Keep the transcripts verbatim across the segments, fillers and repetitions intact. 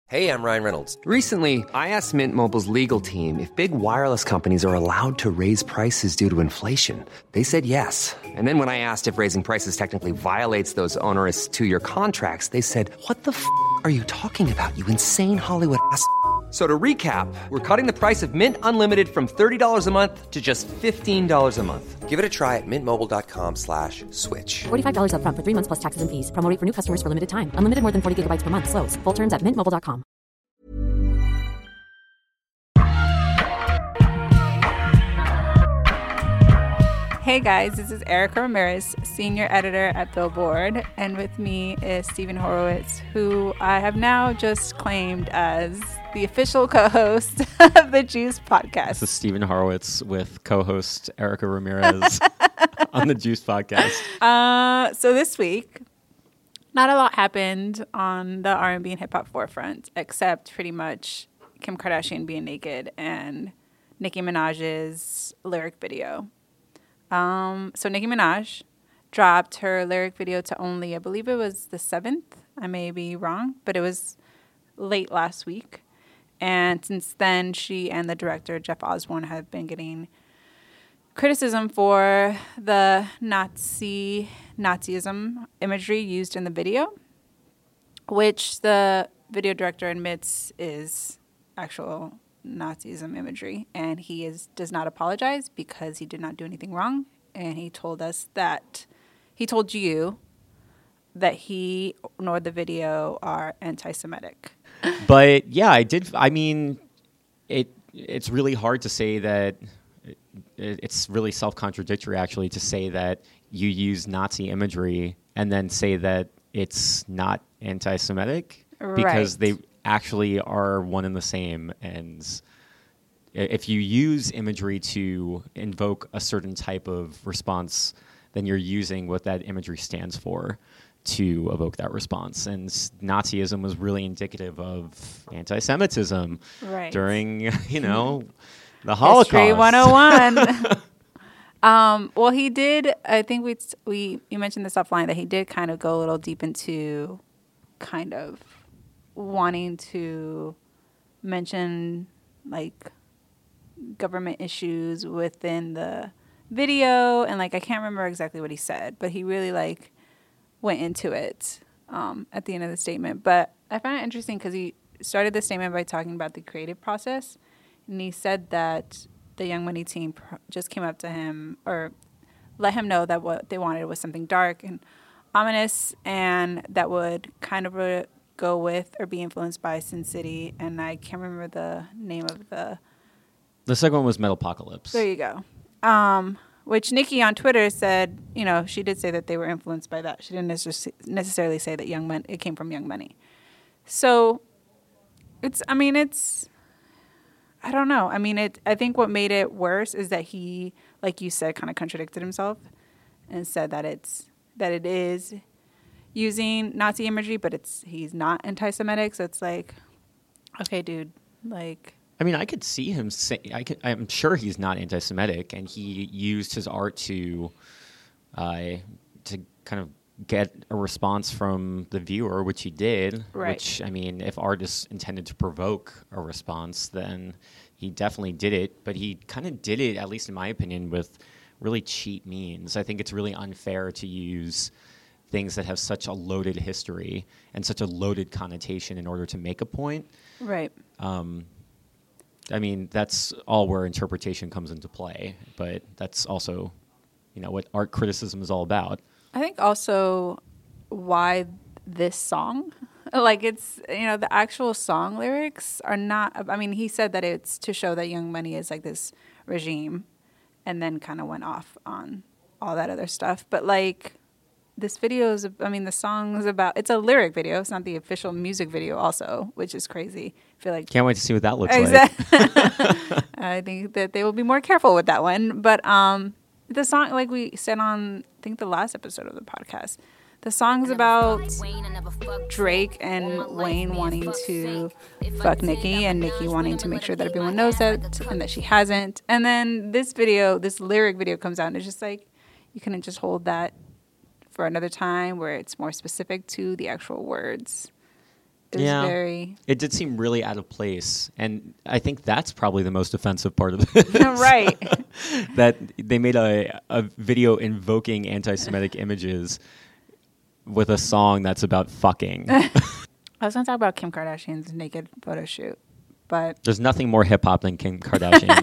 Hey, I'm Ryan Reynolds. Recently, I asked Mint Mobile's legal team if big wireless companies are allowed to raise prices due to inflation. They said yes. And then when I asked if raising prices technically violates those onerous two-year contracts, they said, what the f*** are you talking about, you insane Hollywood ass f- So to recap, we're cutting the price of Mint Unlimited from thirty dollars a month to just fifteen dollars a month. Give it a try at mintmobile.com slash switch. forty-five dollars up front for three months plus taxes and fees. Promo rate for new customers for limited time. Unlimited more than forty gigabytes per month. Slows full terms at mint mobile dot com. Hey guys, this is Erica Ramirez, senior editor at Billboard, and with me is Stephen Horowitz, who I have now just claimed as the official co-host of the Juice podcast. This is Stephen Horowitz with co-host Erica Ramirez on the Juice podcast. Uh, so this week, not a lot happened on the R and B and hip-hop forefront, except pretty much Kim Kardashian being naked and Nicki Minaj's lyric video. Um, so Nicki Minaj dropped her lyric video to only, I believe it was the seventh. I may be wrong, but it was late last week. And since then, she and the director, Jeff Osborne, have been getting criticism for the Nazi, Nazism imagery used in the video, which the video director admits is actual Nazism imagery, and he is does not apologize because he did not do anything wrong, and he told us that he told you that he nor the video are anti-Semitic. But yeah, I did. I mean, it it's really hard to say that. It, it's really self-contradictory, actually, to say that you use Nazi imagery and then say that it's not anti-Semitic, Right. because they actually are one and the same. And if you use imagery to invoke a certain type of response, then you're using what that imagery stands for to evoke that response. And Nazism was really indicative of anti-Semitism Right. during, you know, the Holocaust. History one oh one. um, well, he did. I think we we you mentioned this offline that he did kind of go a little deep into kind of wanting to mention like government issues within the video, and like I can't remember exactly what he said, but he really like went into it um, at the end of the statement. But I found it interesting because he started the statement by talking about the creative process, and he said that the Young Money team pr- just came up to him or let him know that what they wanted was something dark and ominous, and that would kind of re- go with or be influenced by Sin City, and I can't remember the name of the... The second one was Metalopocalypse. There you go. Um, which Nicki on Twitter said, you know, she did say that they were influenced by that. She didn't necess- necessarily say that Young Money, it came from Young Money. So it's, I mean, it's, I don't know. I mean, it. I think what made it worse is that he, like you said, kind of contradicted himself and said that it's, that it is using Nazi imagery, but it's he's not anti-Semitic. So it's like, okay, dude, like. I mean, I could see him say, I could, I'm sure he's not anti-Semitic, and he used his art to, uh, to kind of get a response from the viewer, which he did. Right. Which, I mean, if art is intended to provoke a response, then he definitely did it. But he kind of did it, at least in my opinion, with really cheap means. I think it's really unfair to use things that have such a loaded history and such a loaded connotation in order to make a point. Right. Um, I mean, that's all where interpretation comes into play, but that's also, you know, what art criticism is all about. I think also why this song, like it's, you know, the actual song lyrics are not, I mean, he said that it's to show that Young Money is like this regime, and then kind of went off on all that other stuff. But like, this video is, I mean, the song is about, it's a lyric video. It's not the official music video also, which is crazy. I feel like. Can't wait to see what that looks exactly. like. I think that they will be more careful with that one. But um, the song, like we said on, I think the last episode of the podcast, the song's about Drake and Wayne wanting to fuck Nicki, and Nicki wanting to make sure that everyone knows that and that she hasn't. And then this video, this lyric video comes out, and it's just like, you couldn't just hold that for another time where it's more specific to the actual words. It Yeah. was very It did seem really out of place, and I think that's probably the most offensive part of it. right. That they made a a video invoking anti-Semitic images with a song that's about fucking. I was going to talk about Kim Kardashian's naked photo shoot, but There's nothing more hip hop than Kim Kardashian.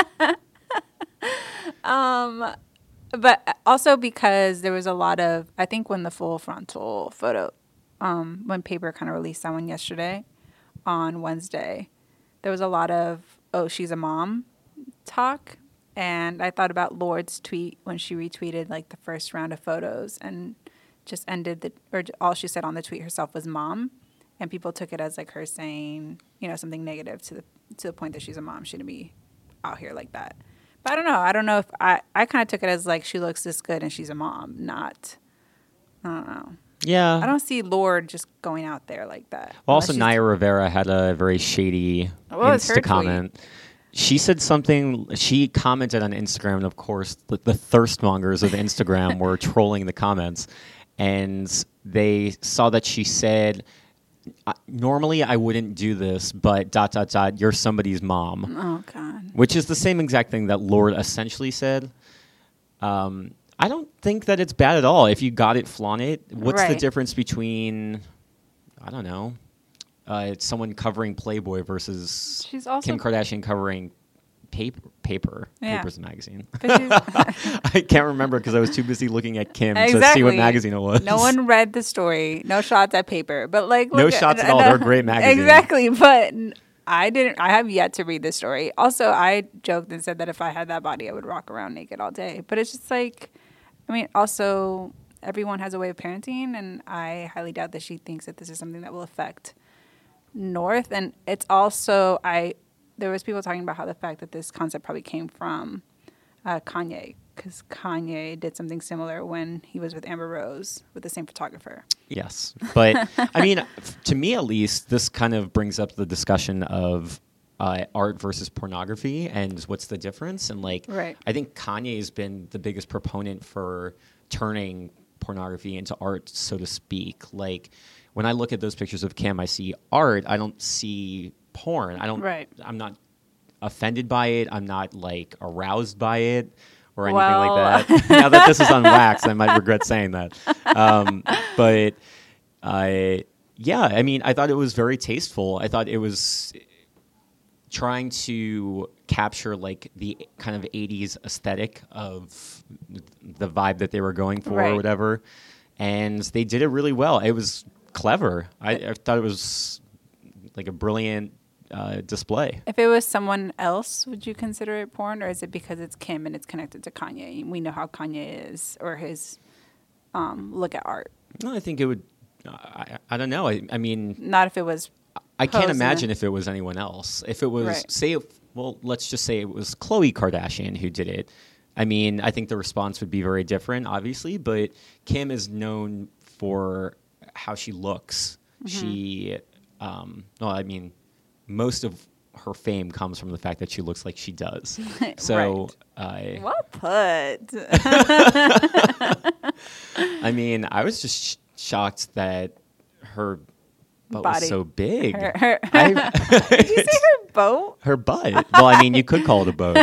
but also because there was a lot of, I think when the full frontal photo, um, when Paper kind of released that one yesterday on Wednesday, there was a lot of, oh, she's a mom talk. And I thought about Lord's tweet when she retweeted like the first round of photos and just ended the, or all she said on the tweet herself was mom. And people took it as like her saying, you know, something negative to the to the point that she's a mom, shouldn't be out here like that. But I don't know. I don't know if I, I kind of took it as like she looks this good and she's a mom, not, I don't know. Yeah. I don't see Lord just going out there like that. Well, also, Unless she's- Naya Rivera had a very shady What was her Insta comment. She said something, she commented on Instagram, and of course, the, the thirstmongers of Instagram were trolling the comments. And they saw that she said, normally I wouldn't do this, but dot, dot, dot, you're somebody's mom. Oh, God. Which is the same exact thing that Lord essentially said. Um, I don't think that it's bad at all. If you got it, flaunt it. What's the Right. difference between, I don't know, uh, it's someone covering Playboy versus She's also- Kim Kardashian covering paper? Paper. Yeah. Paper's a magazine. But she's- I can't remember because I was too busy looking at Kim to see Exactly. what magazine it was. No one read the story. No shots at Paper. But like, No look at- shots at all. They're a great magazine. Exactly. But I didn't. I have yet to read the story. Also, I joked and said that if I had that body, I would walk around naked all day. But it's just like, I mean, also everyone has a way of parenting, and I highly doubt that she thinks that this is something that will affect North. And it's also I. There was people talking about how the fact that this concept probably came from uh, Kanye, because Kanye did something similar when he was with Amber Rose with the same photographer. Yes. But, I mean, f- to me at least, this kind of brings up the discussion of uh, art versus pornography and what's the difference. And, like, Right. I think Kanye has been the biggest proponent for turning pornography into art, so to speak. Like, when I look at those pictures of Kim, I see art. I don't see porn. I don't, Right. I'm not offended by it. I'm not, like, aroused by it. Or anything Well- like that. Now that this is on wax, I might regret saying that. Um, but I, yeah, I mean, I thought it was very tasteful. I thought it was trying to capture like the kind of eighties aesthetic of the vibe that they were going for, Right. or whatever. And they did it really well. It was clever. I, I thought it was like a brilliant uh, display. If it was someone else, would you consider it porn, or is it because it's Kim and it's connected to Kanye? We know how Kanye is, or his um, look at art. No, I think it would. I, I don't know. I, I mean, Not if it was. I can't posing imagine it. if it was anyone else. If it was, Right. say, if, well, let's just say it was Khloe Kardashian who did it. I mean, I think the response would be very different, obviously, but Kim is known for how she looks. Mm-hmm. She, um, well, I mean, most of her fame comes from the fact that she looks like she does. So, I, Well put. I mean, I was just sh- shocked that her butt Body. was so big. Her, her, I, did you say her boat? her butt. Well, I mean, you could call it a boat.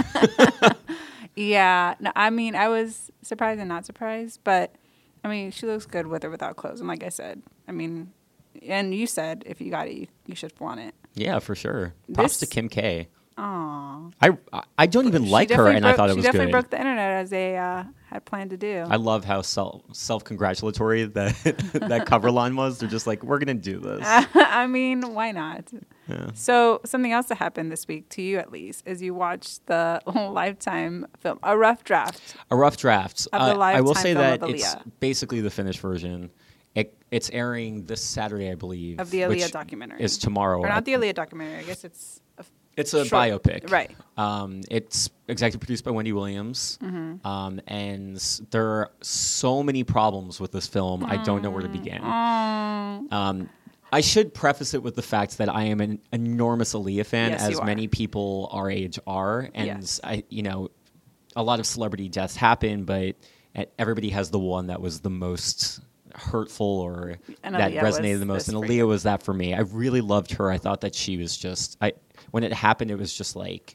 Yeah. No, I mean, I was surprised and not surprised, but I mean, she looks good with or without clothes. And like I said, I mean, and you said if you got it, you, you should flaunt it. Yeah, for sure. Props This- to Kim K. Aww. I I don't even like her, and I thought it was She definitely good. broke the internet as they uh, had planned to do. I love how self self congratulatory that that cover line was. They're just like, we're gonna do this. I mean, why not? Yeah. So something else that happened this week, to you at least, is you watched the Lifetime film, A Rough Draft. A rough draft. Of the Uh, I will Lifetime say film that of it's Aaliyah. basically the finished version. It, it's airing this Saturday, I believe. Of the Aaliyah which documentary. Is tomorrow. Or not at- the Aaliyah documentary. I guess it's a f- It's a short- biopic. Right. Um, it's executive produced by Wendy Williams. Mm-hmm. Um, and there are so many problems with this film, I don't know where to begin. Um, I should preface it with the fact that I am an enormous Aaliyah fan, Yes, as you are. many people our age are. And, Yes. I, you know, a lot of celebrity deaths happen, but everybody has the one that was the most hurtful or And that Aaliyah resonated was the most. this And for Aaliyah you. was that for me. I really loved her. I thought that she was just I when it happened, it was just like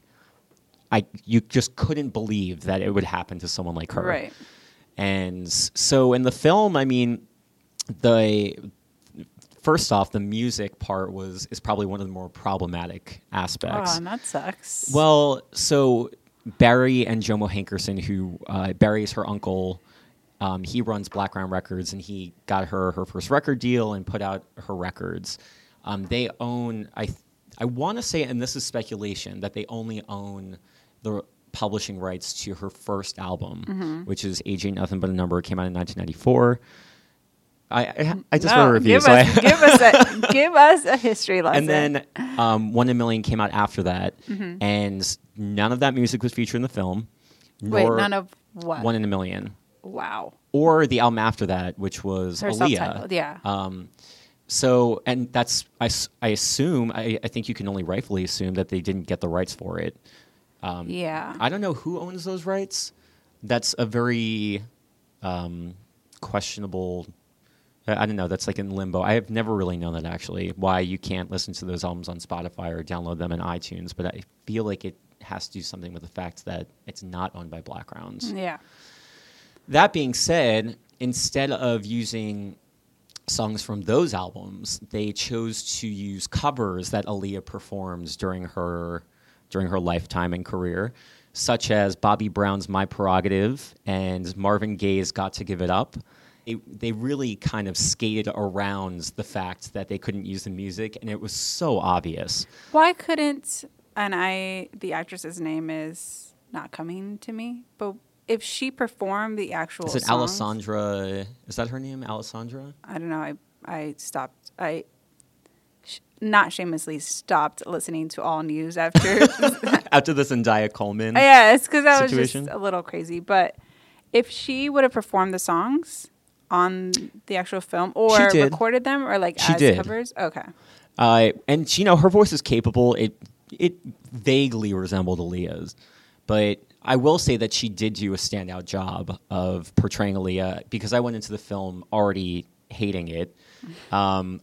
I you just couldn't believe that it would happen to someone like her. Right. And so in the film, I mean, the first off, the music part was is probably one of the more problematic aspects. Oh, and that sucks. Well, so Barry and Jomo Hankerson, who uh, Barry is her uncle, um, he runs Blackground Records, and he got her her first record deal and put out her records. Um, they own, I th- I want to say, and this is speculation, that they only own the publishing rights to her first album, Mm-hmm. which is Age Ain't Nothing But a Number. It came out in nineteen ninety-four. I, I, I just no, wrote a review. Give so us, I give us a give us a history lesson. and then um, One in a Million came out after that, Mm-hmm. and none of that music was featured in the film. Wait, Nor none of what? One in a Million, Wow. or the album after that, which was Her Aaliyah. self-titled, yeah. Um, so, and that's I, s- I assume I, I think you can only rightfully assume that they didn't get the rights for it. Um, yeah. I don't know who owns those rights. That's a very um, questionable. I I don't know. That's like in limbo. I have never really known that actually. Why you can't listen to those albums on Spotify or download them in iTunes, but I feel like it has to do something with the fact that it's not owned by Blackgrounds. yeah. That being said, instead of using songs from those albums, they chose to use covers that Aaliyah performed during her during her lifetime and career, such as Bobby Brown's "My Prerogative" and Marvin Gaye's "Got to Give It Up." It, they really kind of skated around the fact that they couldn't use the music, and it was so obvious. Why couldn't, and I, the actress's name is not coming to me, but if she performed the actual Is it songs, Alessandra? Is that her name, Alessandra? I don't know, I, I stopped, I, sh- not shamelessly stopped listening to all news after. After the Zendaya Coleman. Yeah, it's because that situation? was just a little crazy. But if she would have performed the songs on the actual film or She did. recorded them or like She as did. covers, okay. Uh, and you know, her voice is capable. It it vaguely resembled Aaliyah's, but I will say that she did do a standout job of portraying Aaliyah because I went into the film already hating it. Um,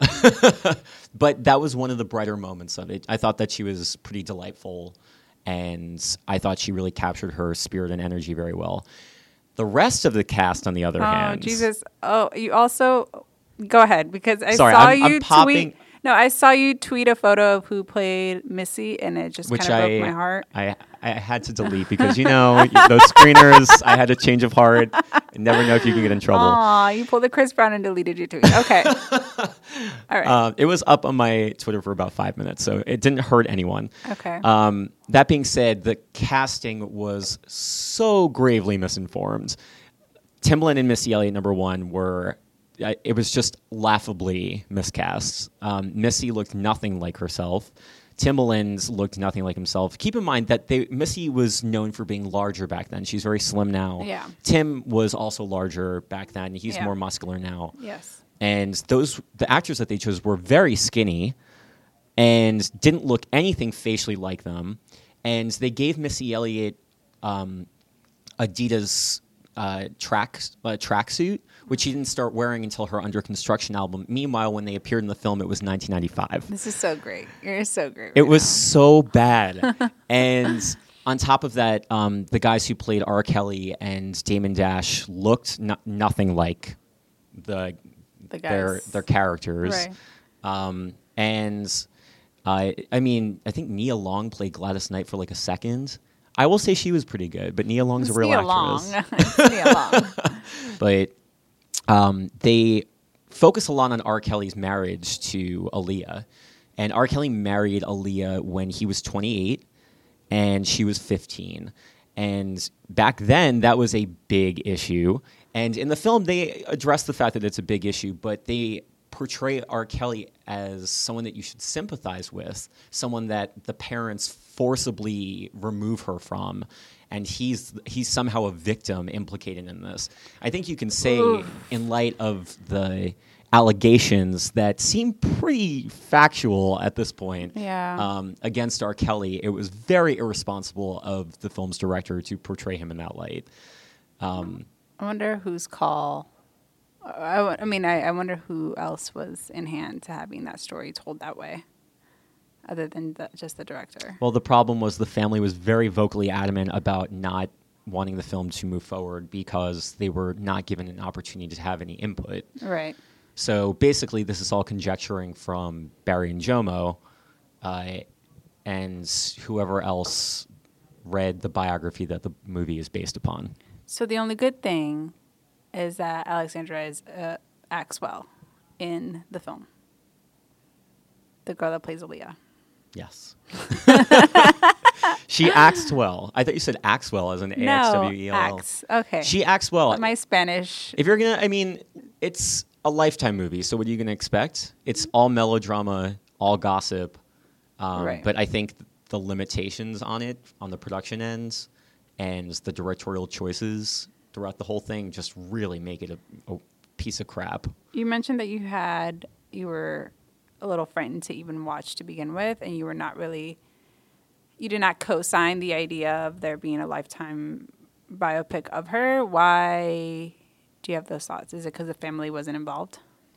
but that was one of the brighter moments of it. I thought that she was pretty delightful, and I thought she really captured her spirit and energy very well. The rest of the cast, on the other Oh, hand, Jesus. Oh, you also go ahead because I Sorry, saw I'm- I'm you popping- tweet. No, I saw you tweet a photo of who played Missy, and it just which kind of I, broke my heart. I I had to delete because you know those screeners. I had a change of heart. You never know if you can get in trouble. Aw, you pulled a Chris Brown and deleted your tweet. Okay. All right. Uh, it was up on my Twitter for about five minutes, so it didn't hurt anyone. Okay. Um, that being said, the casting was so gravely misinformed. Timbaland and Missy Elliott, number one, were uh, it was just laughably miscast. Um, Missy looked nothing like herself. Timbaland looked nothing like himself. Keep in mind that they, Missy was known for being larger back then. She's very slim now. Yeah. Tim was also larger back then. He's Yeah. more muscular now. Yes. And those the actors that they chose were very skinny and didn't look anything facially like them. And they gave Missy Elliott um, Adidas uh, track uh, tracksuit, which she didn't start wearing until her Under Construction album. Meanwhile, when they appeared in the film, it was nineteen ninety-five. This is so great. You're so great. It right was now. so bad. And on top of that, um, the guys who played R. Kelly and Damon Dash looked no- nothing like the The their guys. their characters. Right. Um, and I I mean, I think Nia Long played Gladys Knight for like a second. I will say she was pretty good, but Nia Long's It's a real Nia actress. Long. It's Nia Long. But um, they focus a lot on R. Kelly's marriage to Aaliyah. And R. Kelly married Aaliyah when he was twenty-eight and she was fifteen. And back then, that was a big issue. And in the film, they address the fact that it's a big issue, but they portray R. Kelly as someone that you should sympathize with, someone that the parents forcibly remove her from, and he's he's somehow a victim implicated in this. I think you can say, Oof. in light of the allegations that seem pretty factual at this point Yeah. um, against R. Kelly, it was very irresponsible of the film's director to portray him in that light. Um, I wonder whose call I, w- I mean, I, I wonder who else was in hand to having that story told that way, other than the, just the director. Well, the problem was the family was very vocally adamant about not wanting the film to move forward because they were not given an opportunity to have any input. Right. So basically, this is all conjecturing from Barry and Jomo, uh, and whoever else read the biography that the movie is based upon. So the only good thing is that Alexandra is uh, acts well in the film. The girl that plays Aaliyah. Yes. She acts well. I thought you said acts well as an A X W E L L. No, acts. Okay. She acts well. My Spanish. If you're going to, I mean, it's a Lifetime movie, so what are you going to expect? It's all melodrama, all gossip. Um, Right. But I think the limitations on it, on the production ends, and the directorial choices throughout the whole thing just really make it a, a piece of crap. You mentioned that you had, you were a little frightened to even watch to begin with, and you were not really, you did not co-sign the idea of there being a Lifetime biopic of her. Why do you have those thoughts? Is it because the family wasn't involved?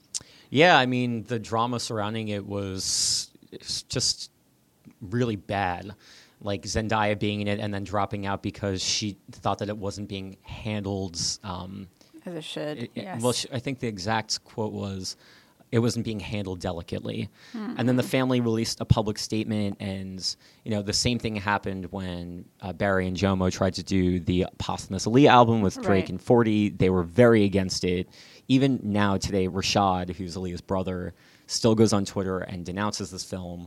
Yeah, I mean, the drama surrounding it was just really bad. Like Zendaya being in it and then dropping out because she thought that it wasn't being handled. Um, As it should, it- yes. Well, she, I think the exact quote was, it wasn't being handled delicately. Mm-hmm. And then the family released a public statement, and you know the same thing happened when uh, Barry and Jomo tried to do the posthumous Aaliyah album with Drake Right. and forty. They were very against it. Even now today, Rashad, who's Aaliyah's brother, still goes on Twitter and denounces this film.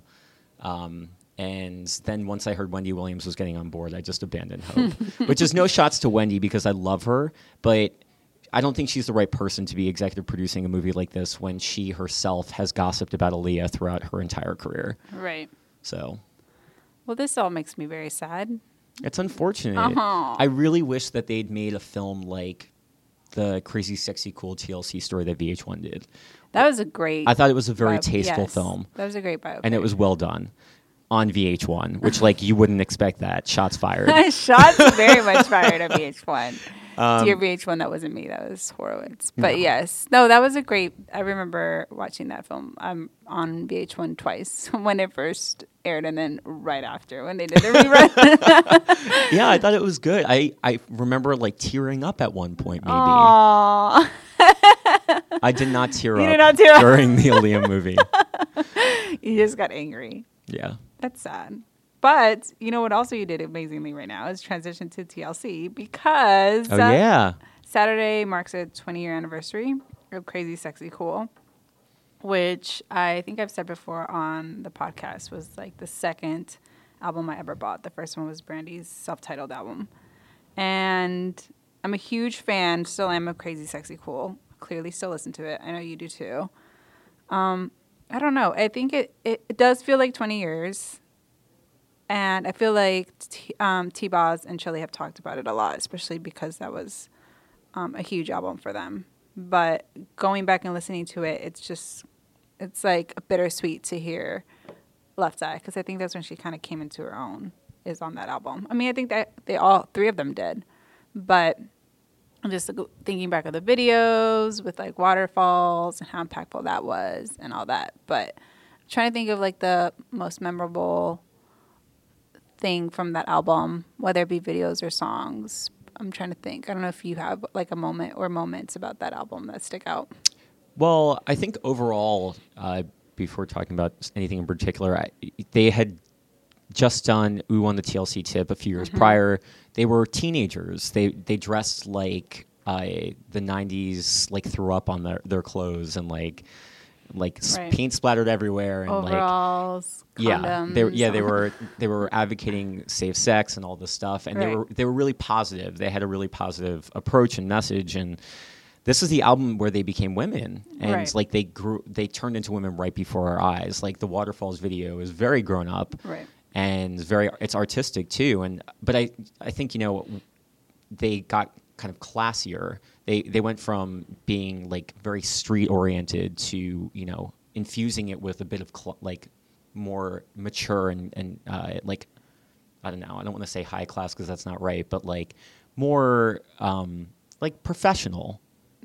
Um, and then once I heard Wendy Williams was getting on board, I just abandoned hope. Which is no shots to Wendy because I love her, but I don't think she's the right person to be executive producing a movie like this when she herself has gossiped about Aaliyah throughout her entire career. Right. So Well, this all makes me very sad. it's unfortunate. Uh-huh. I really wish that they'd made a film like the Crazy Sexy Cool T L C story that V H one did. That was a great. I thought it was a very bio- tasteful yes, film. That was a great biopic. And it was well done on V H one, which like you wouldn't expect that. Shots fired. Shots very much fired at V H one. Um, Dear V H one, that wasn't me. That was Horowitz. But yes, no, that was a great. I remember watching that film um, on V H one twice when it first aired, and then right after when they did the rerun. Yeah, I thought it was good. I, I remember like tearing up at one point, maybe. Aww. I did not tear You up did not tear up. during the Aaliyah movie. You just got angry. Yeah. That's sad. But you know what? Also, you did amazingly right now is transition to T L C because Oh, yeah. Saturday marks a twenty year anniversary of Crazy Sexy Cool, which I think I've said before on the podcast was like the second album I ever bought. The first one was Brandy's self-titled album. And I'm a huge fan, still am, of Crazy Sexy Cool. Clearly still listen to it. I know you do too. Um, I don't know. I think it, it, it does feel like twenty years. And I feel like T, um, T-Boz and Chili have talked about it a lot, especially because that was um, a huge album for them. But going back and listening to it, it's just, it's like bittersweet to hear Left Eye, because I think that's when she kind of came into her own, is on that album. I mean, I think that they all, three of them did. But I'm just thinking back of the videos with like waterfalls and how impactful that was and all that. But I'm trying to think of like the most memorable thing from that album, whether it be videos or songs. I'm trying to think. I don't know if you have like a moment or moments about that album that stick out. Well, I think overall, uh, before talking about anything in particular, I, they had just done Ooh on the T L C tip a few years Mm-hmm. prior. They were teenagers. They they dressed like uh, the nineties, like threw up on their, their clothes and like like s- Right. paint splattered everywhere and like Overalls, yeah, condoms. they yeah they were they were advocating safe sex and all this stuff, and they Right. were they were really positive. They had a really positive approach and message, and this is the album where they became women, and Right. like they grew, they turned into women right before our eyes. Like the Waterfalls video is very grown up, Right. and very it's artistic too. And but I I think you know they got kind of classier. They they went from being like very street oriented to you know infusing it with a bit of cl- like more mature and and uh, like I don't know. I don't want to say high class because that's not right, but like more um, like professional.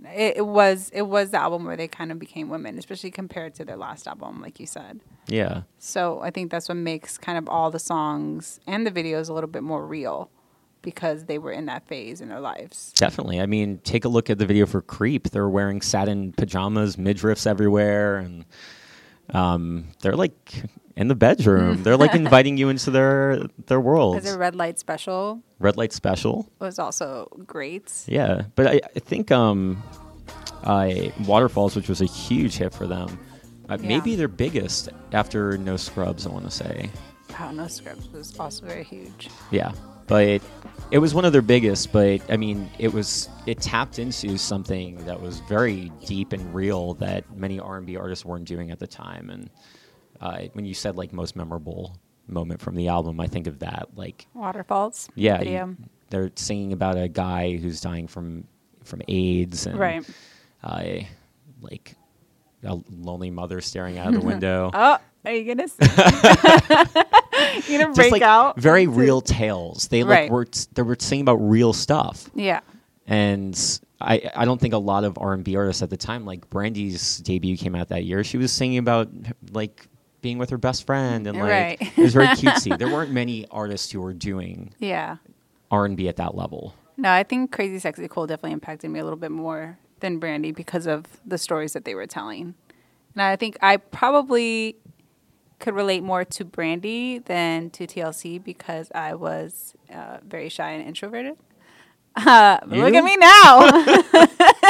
it, it was it was the album where they kind of became women, especially compared to their last album, like you said. Yeah. So I think that's what makes kind of all the songs and the videos a little bit more real, because they were in that phase in their lives. Definitely. I mean, take a look at the video for Creep. They're wearing satin pajamas, midriffs everywhere, and um, they're like in the bedroom. They're like inviting you into their their world. As a Red Light Special Red Light Special was also great. Yeah, but I, I think um, I Waterfalls, which was a huge hit for them, uh, Yeah. maybe their biggest after No Scrubs, I want to say. Wow, No Scrubs was also very huge. Yeah, but it, it was one of their biggest. But I mean, it was it tapped into something that was very deep and real that many R and B artists weren't doing at the time. And uh, when you said like most memorable moment from the album, I think of that. Like Waterfalls. yeah, Video. you- they're singing about a guy who's dying from from AIDS, and Right. uh, like a lonely mother staring out of the window. Oh, are you gonna? Sing? you gonna Just break like out? very real tales. They like Right. were t- they were singing about real stuff. Yeah. And I, I don't think a lot of R and B artists at the time, like Brandy's debut came out that year. She was singing about like being with her best friend, and like Right. it was very cutesy. There weren't many artists who were doing Yeah. R and B at that level. No, I think Crazy Sexy Cool definitely impacted me a little bit more than Brandy because of the stories that they were telling. And I think I probably could relate more to Brandy than to T L C because I was uh, very shy and introverted. Uh, but look You? at me now.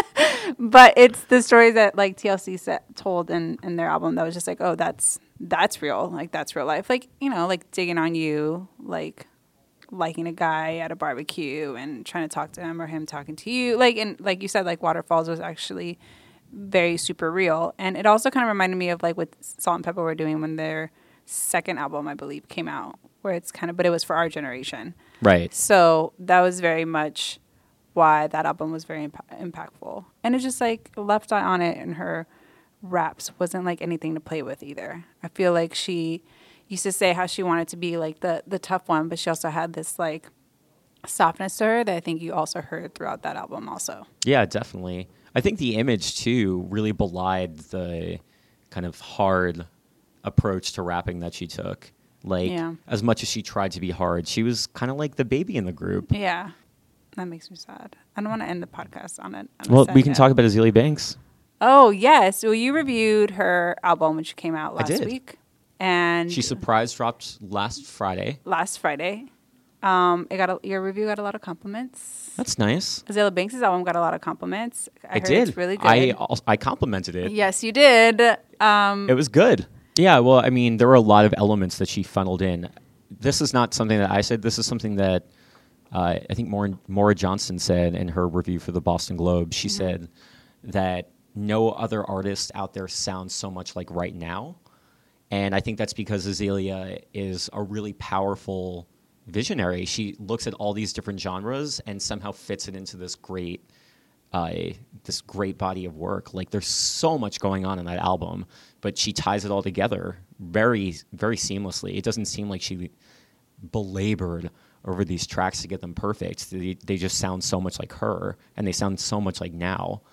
But it's the stories that like T L C set, told in, in their album that was just like, oh, that's that's real. Like that's real life. Like, you know, like Digging on You, like liking a guy at a barbecue and trying to talk to him or him talking to you. Like, and like you said, like Waterfalls was actually very super real. And it also kind of reminded me of like what Salt and Pepper were doing when their second album, I believe, came out, where it's kind of, but it was for our generation. Right. So that was very much why that album was very imp- impactful. And it's just like Left Eye on it and her raps wasn't like anything to play with either. I feel like she used to say how she wanted to be like the, the tough one, but she also had this like softness to her that I think you also heard throughout that album also. Yeah, definitely. I think the image too really belied the kind of hard approach to rapping that she took. Like Yeah. as much as she tried to be hard, she was kind of like the baby in the group. Yeah. That makes me sad. I don't want to end the podcast on it. on a Well, sad we can note. talk about Azealia Banks. Oh, yes. Well, you reviewed her album when she came out I last did. week. And She surprise dropped last Friday. last Friday. Um, it got a, your review got a lot of compliments. That's nice. Azalea Banks' album got a lot of compliments. I, I heard did. It's really good. I also, I complimented it. Yes, you did. Um, It was good. Yeah, well, I mean, there were a lot of elements that she funneled in. This is not something that I said. This is something that uh, I think Maura, Maura Johnson said in her review for the Boston Globe. She Mm-hmm. said that no other artist out there sounds so much like Right Now. And I think that's because Azealia is a really powerful visionary. She looks at all these different genres and somehow fits it into this great uh, this great body of work. Like there's so much going on in that album, but she ties it all together very, very seamlessly. It doesn't seem like she belabored over these tracks to get them perfect. They, they just sound so much like her, and they sound so much like Now.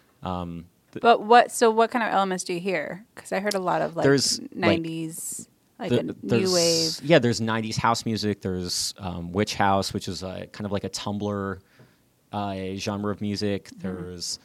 Um, but what? So what kind of elements do you hear? Because I heard a lot of like There's, like, nineties, like, The- a new there's- wave. Yeah, there's nineties house music. There's um, Witch House, which is a, kind of like a Tumblr uh, genre of music. Mm-hmm. There's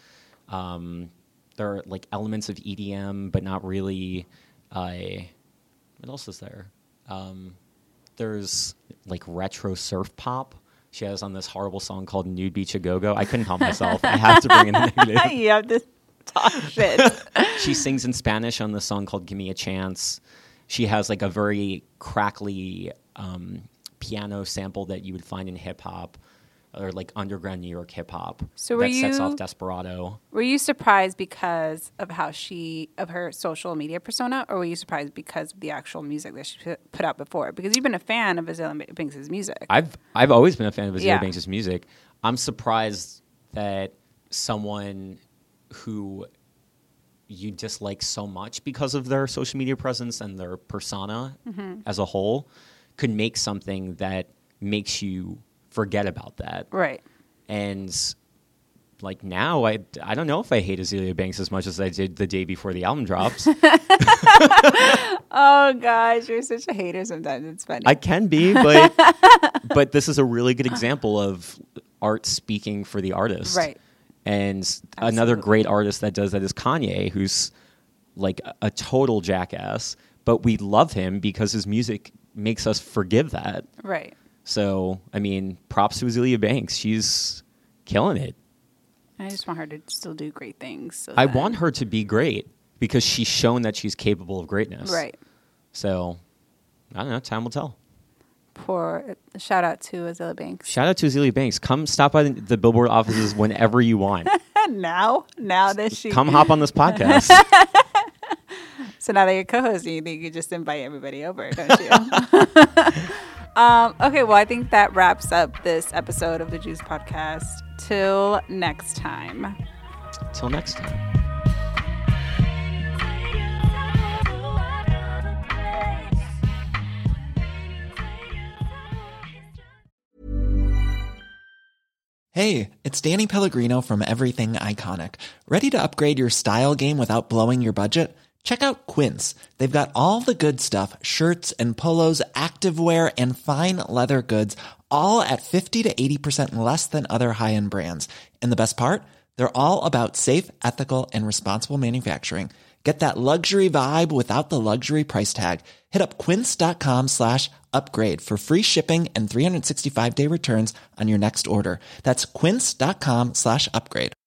um, there are like elements of E D M, but not really. Uh, what else is there? Um, there's like retro surf pop. She has on this horrible song called Nude Beach a Go-Go. I couldn't help myself. I have to bring in the negative. You have to talk shit. She sings in Spanish on the song called Give Me a Chance. She has like a very crackly um, piano sample that you would find in hip hop or like underground New York hip hop. So were that sets you- off Desperado. Were you surprised because of how she, of her social media persona, or were you surprised because of the actual music that she put- put out before? Because you've been a fan of Azalea Banks' music. I've I've always been a fan of Azealia Yeah. Banks' music. I'm surprised that someone who you dislike so much because of their social media presence and their persona Mm-hmm. as a whole could make something that makes you forget about that. Right. And like now, I I don't know if I hate Azealia Banks as much as I did the day before the album drops. Oh gosh, you're such a hater sometimes. It's funny. I can be, but but this is a really good example of art speaking for the artist. Right. And Absolutely. Another great artist that does that is Kanye, who's like a total jackass, but we love him because his music makes us forgive that. Right. So, I mean, props to Azealia Banks. She's killing it. I just want her to still do great things. So I that- want her to be great because she's shown that she's capable of greatness. Right. So, I don't know. Time will tell. For a shout out to Azealia Banks. Shout out to Azealia Banks. Come stop by the, the Billboard offices whenever you want. now, now that she Come hop on this podcast. So now that you're co-hosting, you think you just invite everybody over, don't you? um, okay, well, I think that wraps up this episode of the Juice Podcast. Till next time. Till next time. Hey, it's Danny Pellegrino from Everything Iconic. Ready to upgrade your style game without blowing your budget? Check out Quince. They've got all the good stuff, shirts and polos, activewear, and fine leather goods, all at fifty to eighty percent less than other high-end brands. And the best part? They're all about safe, ethical, and responsible manufacturing. Get that luxury vibe without the luxury price tag. Hit up quince.com slash upgrade for free shipping and three sixty-five day returns on your next order. That's quince.com slash upgrade.